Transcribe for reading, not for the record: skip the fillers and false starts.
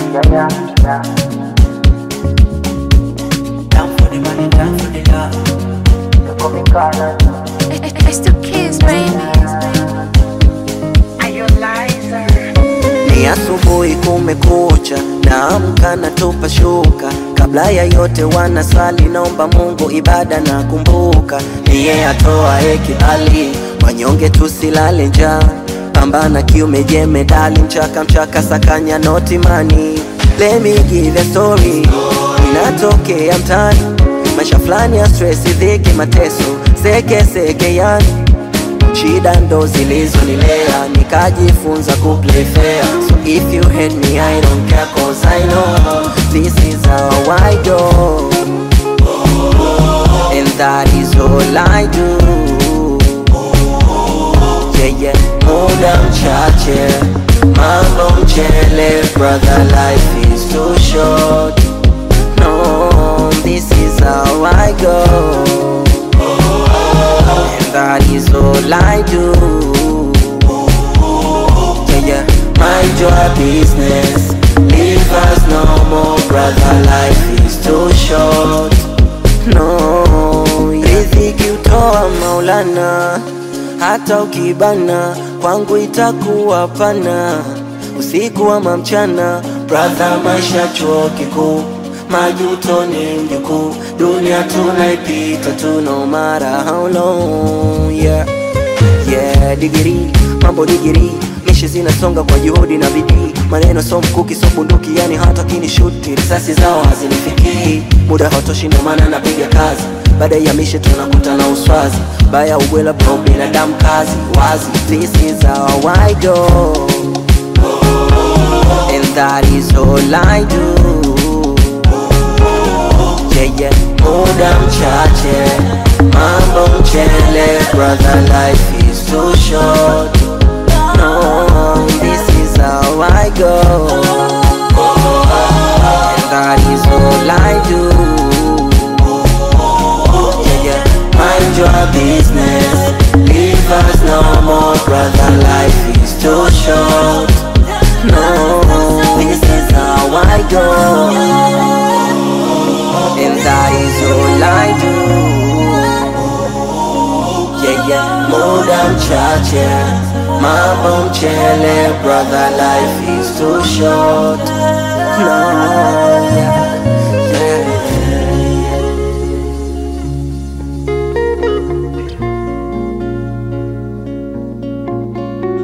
yeah, yeah. Down for the money, down for the love. You call me Carla. I still kiss, baby. Are you liar? Ni asubuhi kumekucha, naamka natupa shuka. Kabla ya yote wanasali, naomba Mungu ibada na kumbuka. Niye atoa kibali, wanyonge tusilale njaa. Pambana kiume je medali, mchaka mchaka sakanya noti money. Let me give a story, inatokea mtani. Maisha flani ya stress, dhiki mateso, seke seke yani. Shida ndo zilizonilea, nikajifunza kuplay fair. So if you hate me I don't care, cause I know this is how I go. And that is all I do. Yeah, yeah, muda mchache, mambo mchele. Brother, life is too short. No, this is how I go. And that is all I do. Yeah, yeah, mind your business, leave us no more. Brother, life is too short. No, riziki utoa Maulana, hata ukibana kwangu itakuwa pana. Usiku ama mchana, brother, maisha chuo kikuu. Majuto ni mjukuu, dunia tunaipita tu no matter how long. Yeah, yeah, digiri, mambo digiri. Mishe zinasonga kwa juhudi na bidii. Maneno so mkuki so bunduki, yani hata kinishuti risasi zao hazinifiki. Muda hautoshi ndo maana napiga kazi. Baada ya mishe tunakutana uswazi. Baya ubwela bro, binadamu kazi wazi. This is how I go. And that is all I do. Yeah, yeah, muda mchache, mambo mchele. Brother, life is too short. No, this is how I go. And that is all I do. Yeah, yeah, mind your business, leave us no more. Brother, life is too short. No, this is how I go. And that is all I do. Yeah, yeah, muda mchache, mambo mchele. Brother, life is too short. No, yeah.